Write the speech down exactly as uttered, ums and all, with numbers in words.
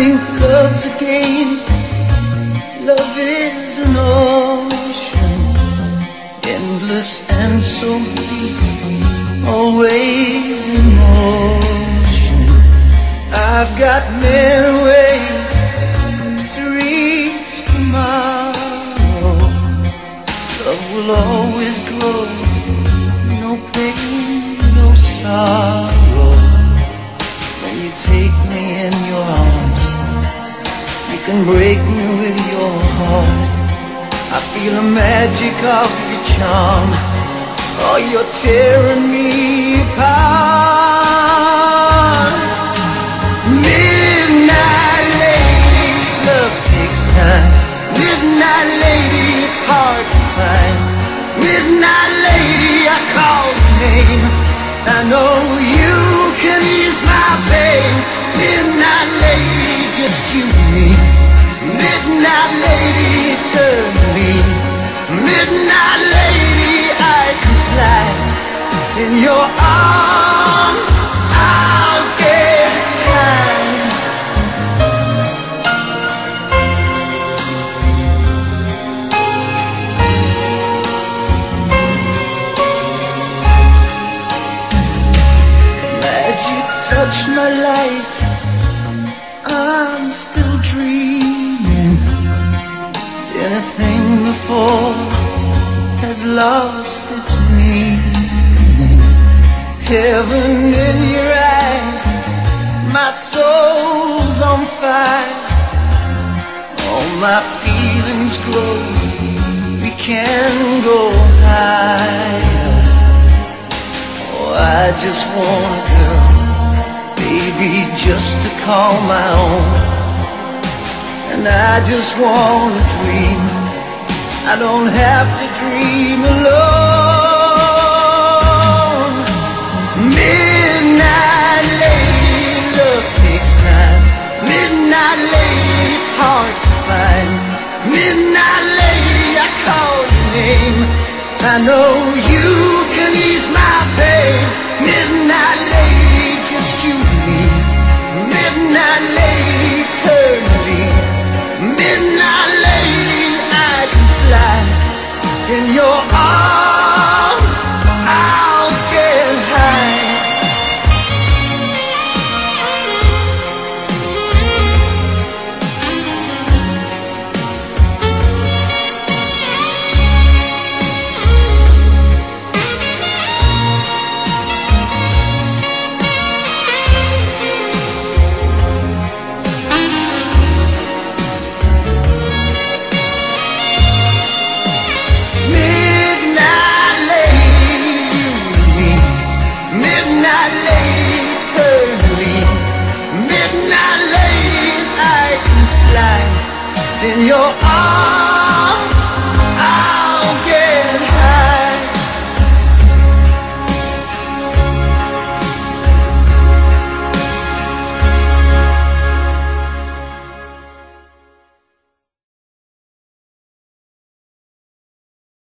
think love's a game. Love is an ocean, endless and so deep, always in motion. I've got many ways to reach tomorrow. Love will always grow, no pain, no sorrow. When you take me in your arms, you can break me with your heart. I feel the magic of your charm. Oh, you're tearing me apart. Midnight lady, love takes time. Midnight lady, it's hard to find. Midnight lady, I call your name. I know you can ease my pain. Midnight lady, just you and me. Midnight lady, eternally. Midnight lady, I can fly. In your arms, I'll get high. Magic touched my life, I'm still dreaming. Anything before has lost its meaning. Heaven in your eyes, my soul's on fire. All my feelings grow, we can go higher. Oh, I just want a girl, baby, just to call my own. And I just want to dream, I don't have to dream alone. Midnight lady, love takes time. Midnight lady, it's hard to find. Midnight lady, I call your name. I know you can ease my pain. Midnight lady, just you and me. Midnight lady, eternally. Midnight lady, I can fly. In your arms, I'll get high. In your arms